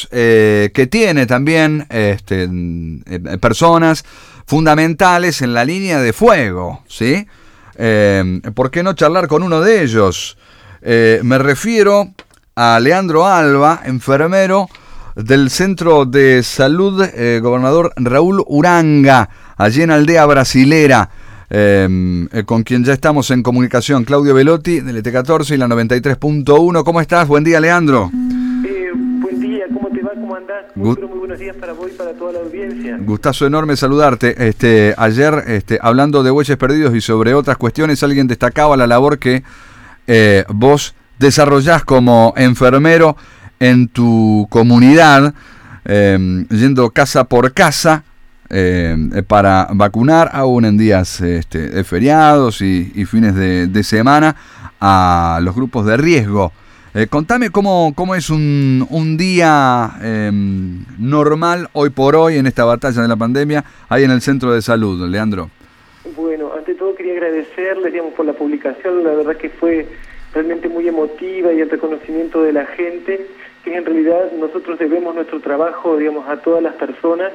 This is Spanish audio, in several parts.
que tiene también personas fundamentales en la línea de fuego, ¿sí? ¿Por qué no charlar con uno de ellos? Me refiero a Leandro Alba, enfermero del Centro de Salud Gobernador Raúl Uranga, allí en Aldea Brasilera, con quien ya estamos en comunicación. Claudio Velotti, del ET14 y la 93.1. ¿Cómo estás? Buen día, Leandro. Buen día, ¿cómo te va? ¿Cómo andás? Muy buenos días para vos y para toda la audiencia. Gustazo enorme saludarte. Ayer, hablando de bueyes perdidos y sobre otras cuestiones, alguien destacaba la labor que vos desarrollás como enfermero en tu comunidad, yendo casa por casa para vacunar, aún en días feriados y fines de semana, a los grupos de riesgo. Contame cómo es un día normal hoy por hoy en esta batalla de la pandemia ahí en el centro de salud, Leandro. Bueno, ante todo quería agradecerles, por la publicación. La verdad que fue realmente muy emotiva, y el reconocimiento de la gente, que en realidad nosotros debemos nuestro trabajo, a todas las personas,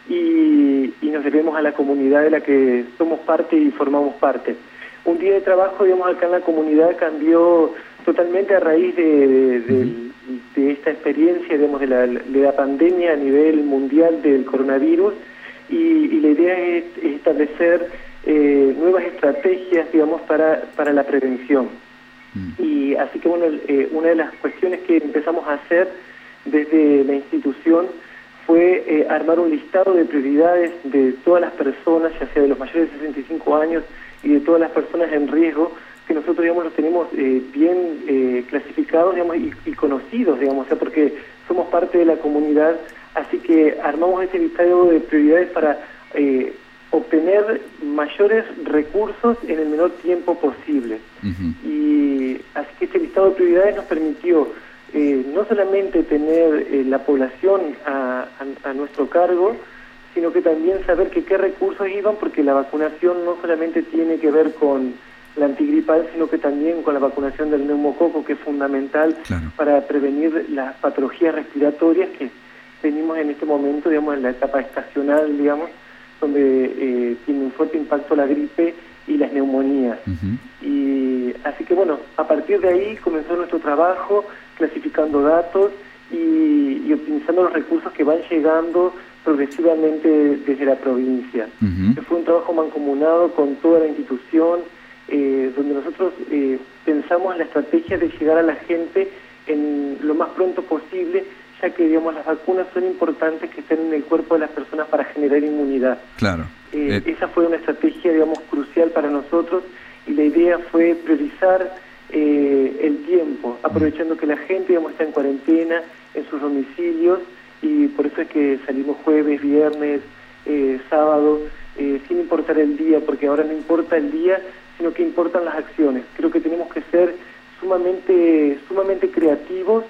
y nos debemos a la comunidad de la que somos parte y formamos parte. Un día de trabajo, acá en la comunidad cambió totalmente a raíz de esta experiencia, de la pandemia a nivel mundial del coronavirus, y la idea es establecer nuevas estrategias, para la prevención. Y así que, una de las cuestiones que empezamos a hacer desde la institución fue armar un listado de prioridades de todas las personas, ya sea de los mayores de 65 años y de todas las personas en riesgo, que nosotros, los tenemos bien clasificados, y conocidos, porque somos parte de la comunidad. Así que armamos este listado de prioridades para obtener mayores recursos en el menor tiempo posible. Y así que este listado de prioridades nos permitió no solamente tener la población a nuestro cargo, sino que también saber qué recursos iban, porque la vacunación no solamente tiene que ver con la antigripal, sino que también con la vacunación del neumococo, que es fundamental, claro, para prevenir las patologías respiratorias que venimos en este momento, en la etapa estacional, donde tiene un fuerte impacto la gripe y las neumonías. Y así que, a partir de ahí comenzó nuestro trabajo, clasificando datos y optimizando los recursos que van llegando progresivamente desde la provincia. Fue un trabajo mancomunado con toda la institución, donde nosotros pensamos en la estrategia de llegar a la gente en lo más pronto posible, ya que, las vacunas son importantes que estén en el cuerpo de las personas para generar inmunidad. Claro. Esa fue una estrategia, crucial para nosotros, y la idea fue priorizar el tiempo, aprovechando que la gente, está en cuarentena, en sus domicilios, y por eso es que salimos jueves, viernes, sábado, sin importar el día, porque ahora no importa el día, sino que importan las acciones. Creo que tenemos que ser sumamente creativos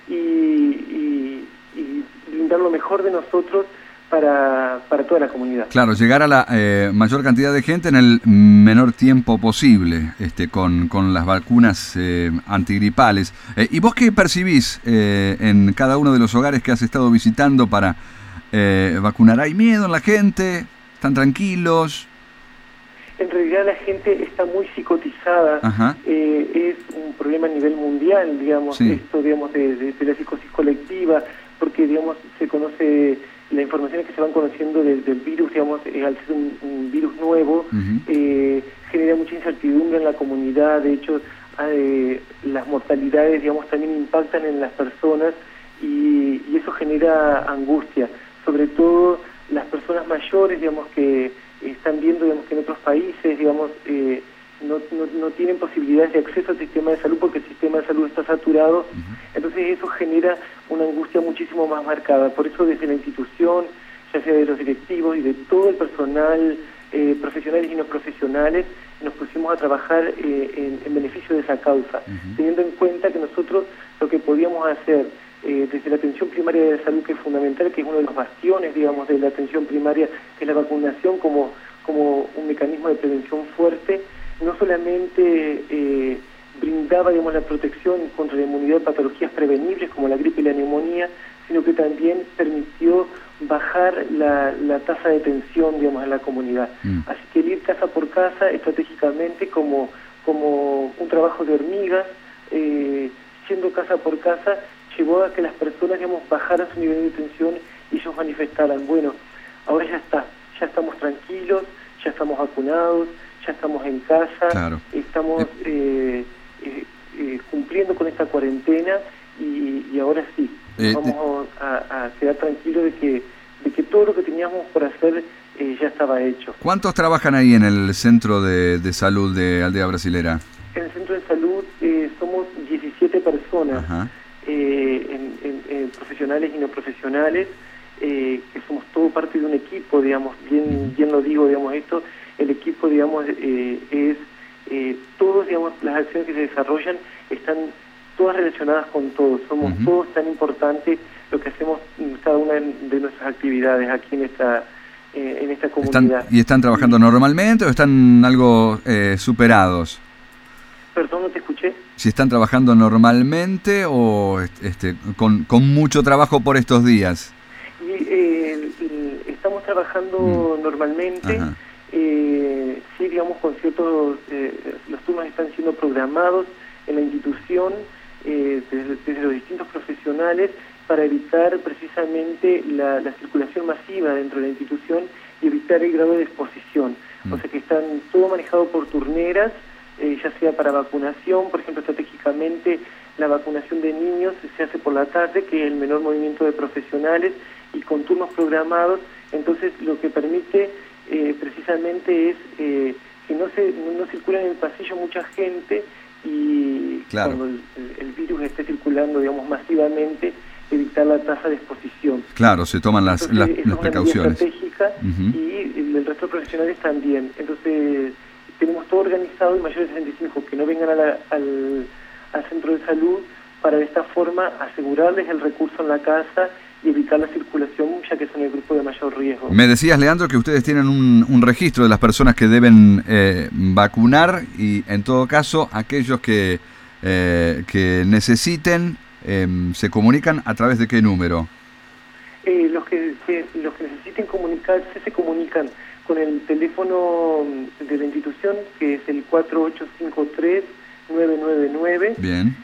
y brindar lo mejor de nosotros para toda la comunidad. Claro, llegar a la mayor cantidad de gente en el menor tiempo posible, con las vacunas antigripales. ¿Y vos qué percibís en cada uno de los hogares que has estado visitando para vacunar? ¿Hay miedo en la gente? ¿Están tranquilos? En realidad la gente está muy psicotizada. Es un problema a nivel mundial, sí, esto, de la psicosis colectiva, porque, se conoce, las informaciones que se van conociendo del virus, al ser un virus nuevo, genera mucha incertidumbre en la comunidad. De hecho, las mortalidades, también impactan en las personas, y eso genera angustia, sobre todo las personas mayores, que están viendo, que en otros países, no tienen posibilidades de acceso al sistema de salud, porque el sistema de salud está saturado. Entonces eso genera una angustia muchísimo más marcada. Por eso, desde la institución, ya sea de los directivos y de todo el personal, profesionales y no profesionales, nos pusimos a trabajar en beneficio de esa causa, teniendo en cuenta que nosotros lo que podíamos hacer desde la atención primaria de la salud, que es fundamental, que es uno de los bastiones, de la atención primaria, que es la vacunación como un mecanismo de prevención fuerte, no solamente brindaba, la protección contra la inmunidad de patologías prevenibles como la gripe y la neumonía, sino que también permitió bajar la tasa de tensión, digamos, en la comunidad. Así que el ir casa por casa, estratégicamente, como un trabajo de hormigas, siendo casa por casa, llevó a que las personas, digamos, bajaran su nivel de tensión y ellos manifestaran, bueno, ahora ya está, ya estamos tranquilos, ya estamos vacunados, ya estamos en casa, claro. Estamos cumpliendo con esta cuarentena y ahora sí, vamos a quedar tranquilos de que todo lo que teníamos por hacer ya estaba hecho. ¿Cuántos trabajan ahí en el centro de salud de Aldea Brasilera? En el centro de salud somos 17 personas, profesionales y no profesionales, que somos todo parte de un equipo, digamos, bien lo digo, digamos, esto, el equipo, digamos, es todos, digamos, las acciones que se desarrollan están todas relacionadas con todos, somos todos tan importantes lo que hacemos en cada una de nuestras actividades aquí en esta comunidad. ¿Y están trabajando normalmente o están algo superados? Perdón, no te escuché. Si están trabajando normalmente o con mucho trabajo por estos días. Estamos trabajando normalmente. Sí, digamos, con ciertos, los turnos están siendo programados en la institución desde los distintos profesionales para evitar precisamente la circulación masiva dentro de la institución y evitar el grado de exposición. O sea que están todo manejado por turneras, ya sea para vacunación, por ejemplo, estratégicamente la vacunación de niños se hace por la tarde, que es el menor movimiento de profesionales, y con turnos programados. Entonces lo que permite precisamente es que no circula en el pasillo mucha gente y claro, cuando el virus esté circulando, digamos, masivamente, evitar la tasa de exposición. Claro, se toman las precauciones. Es una medida estratégica y el resto de profesionales también. Entonces tenemos todo organizado y mayores de 65 que no vengan al centro de salud para de esta forma asegurarles el recurso en la casa y evitar la circulación, ya que son el grupo de mayor riesgo. Me decías, Leandro, que ustedes tienen un registro de las personas que deben vacunar y, en todo caso, aquellos que necesiten, ¿se comunican a través de qué número? Los que necesiten comunicarse se comunican con el teléfono de la institución, que es el 4853-999. Bien.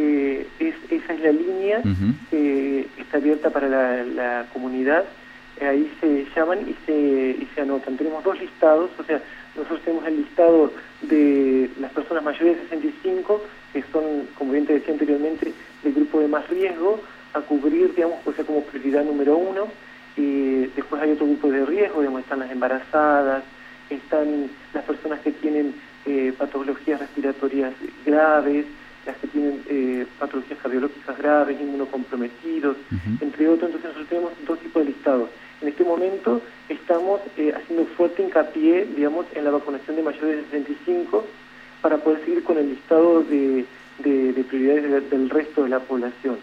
Esa es la línea que está abierta para la comunidad. Ahí se llaman y se anotan. Tenemos dos listados, o sea, nosotros tenemos el listado de las personas mayores de 65, que son, como bien te decía anteriormente, del grupo de más riesgo, a cubrir, digamos, o sea, como prioridad número 1. Y después hay otro grupo de riesgo, digamos, están las embarazadas, están las personas que tienen patologías respiratorias graves, las que tienen patologías cardiológicas graves, inmunocomprometidos, entre otros. Entonces nosotros tenemos dos tipos de listados. En este momento estamos haciendo fuerte hincapié, digamos, en la vacunación de mayores de 65 para poder seguir con el listado de prioridades del resto de la población.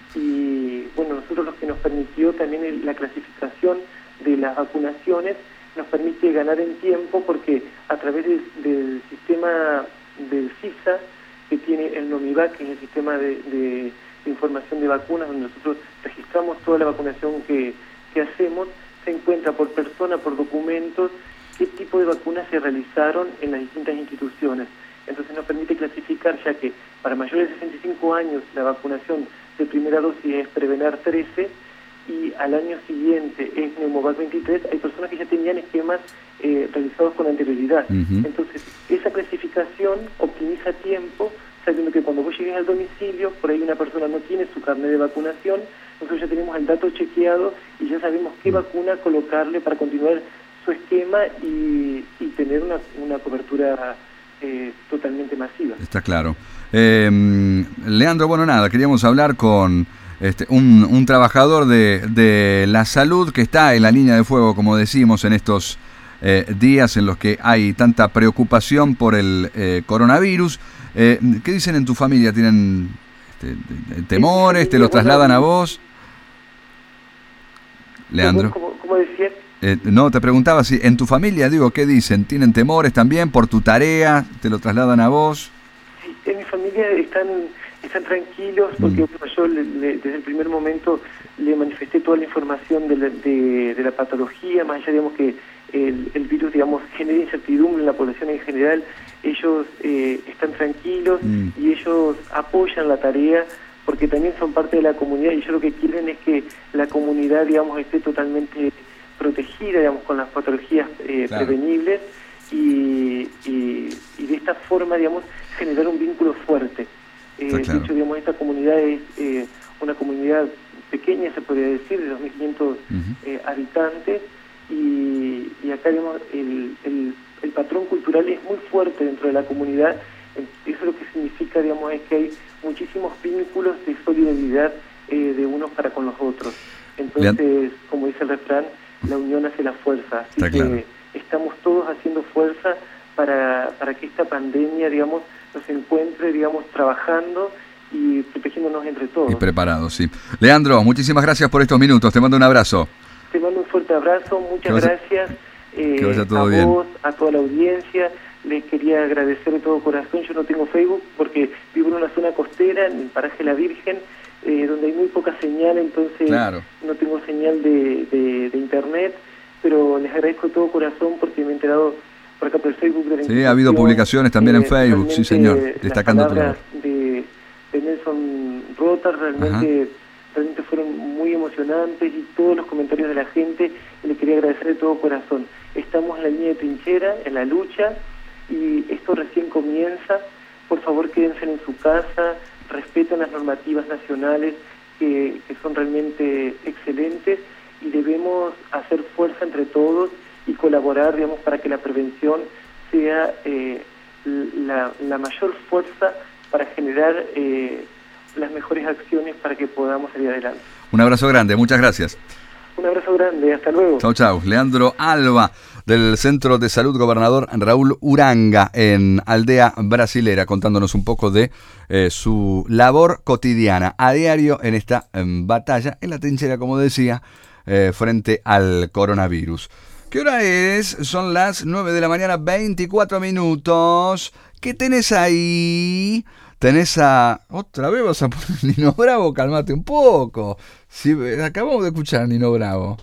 Y bueno, nosotros lo que nos permitió también la clasificación de las vacunaciones nos permite ganar en tiempo, porque a través del sistema del CISA, que tiene el NOMIVAC, que es el sistema de información de vacunas, donde nosotros registramos toda la vacunación que hacemos, se encuentra por persona, por documentos, qué tipo de vacunas se realizaron en las distintas instituciones. Entonces nos permite clasificar, ya que para mayores de 65 años la vacunación de primera dosis es Prevenar 13 y al año siguiente es Neumovac 23, hay personas que ya tenían esquemas realizados con anterioridad. Entonces esa clasificación optimiza tiempo, sabiendo que cuando vos llegues al domicilio, por ahí una persona no tiene su carnet de vacunación, nosotros ya tenemos el dato chequeado y ya sabemos qué vacuna colocarle para continuar su esquema y tener una cobertura totalmente masiva. Está claro. Leandro, bueno, nada, queríamos hablar con un trabajador de la salud que está en la línea de fuego, como decimos, en estos días en los que hay tanta preocupación por el coronavirus. ¿Qué dicen en tu familia? ¿Tienen temores? ¿Te lo trasladan a vos? Leandro. ¿Cómo decías? No, te preguntaba si en tu familia, digo, ¿qué dicen? ¿Tienen temores también por tu tarea? ¿Te lo trasladan a vos? Sí, en mi familia están están tranquilos, porque yo desde el primer momento le manifesté toda la información de la patología, más allá, digamos, que el virus, digamos, genera incertidumbre en la población en general. Ellos están tranquilos y ellos apoyan la tarea, porque también son parte de la comunidad, y ellos lo que quieren es que la comunidad, digamos, esté totalmente protegida, digamos, con las patologías prevenibles, y de esta forma, digamos, generar un vínculo fuerte. De hecho, digamos, esta comunidad es una comunidad pequeña, se podría decir, de 2.500 habitantes, y acá, digamos, el patrón cultural es muy fuerte dentro de la comunidad. Eso lo que significa, digamos, es que hay muchísimos vínculos de solidaridad de unos para con los otros. Entonces, como dice el refrán, la unión hace la fuerza. Así que estamos todos haciendo fuerza para que esta pandemia, digamos, nos encuentre, digamos, trabajando y protegiéndonos entre todos. Y preparados, sí. Leandro, muchísimas gracias por estos minutos. Te mando un abrazo. Te mando un fuerte abrazo. Muchas gracias que vaya todo a bien. vos, a toda la audiencia. Les quería agradecer de todo corazón. Yo no tengo Facebook porque vivo en una zona costera, en el paraje La Virgen, donde hay muy poca señal, entonces no tengo señal de internet, pero les agradezco de todo corazón porque me he enterado por acá por el Facebook de la Sí, ha habido publicaciones también en Facebook, sí señor, destacando tu labor. De Nelson Rota realmente fueron muy emocionantes, y todos los comentarios de la gente, y les quería agradecer de todo corazón. Estamos en la línea de trinchera, en la lucha, y esto recién comienza. Por favor, quédense en su casa, respeten las normativas nacionales que son realmente excelentes, y debemos hacer fuerza entre todos y colaborar, digamos, para que la prevención sea la mayor fuerza para generar las mejores acciones para que podamos salir adelante. Un abrazo grande, muchas gracias. Un abrazo grande, hasta luego. Chau, chau. Leandro Alba, del Centro de Salud Gobernador Raúl Uranga, en Aldea Brasilera, contándonos un poco de su labor cotidiana, a diario, en esta batalla, en la trinchera, como decía, frente al coronavirus. ¿Qué hora es? Son las 9 de la mañana, 24 minutos. ¿Qué tenés ahí? Tenés a... ¿Otra vez vas a poner Nino Bravo? Cálmate un poco. Si acabamos de escuchar a Nino Bravo.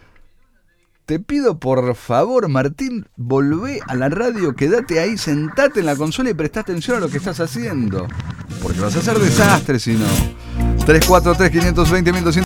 Te pido por favor, Martín, volvé a la radio, quédate ahí, sentate en la consola y prestá atención a lo que estás haciendo. Porque vas a hacer desastre si no. 343-520-1200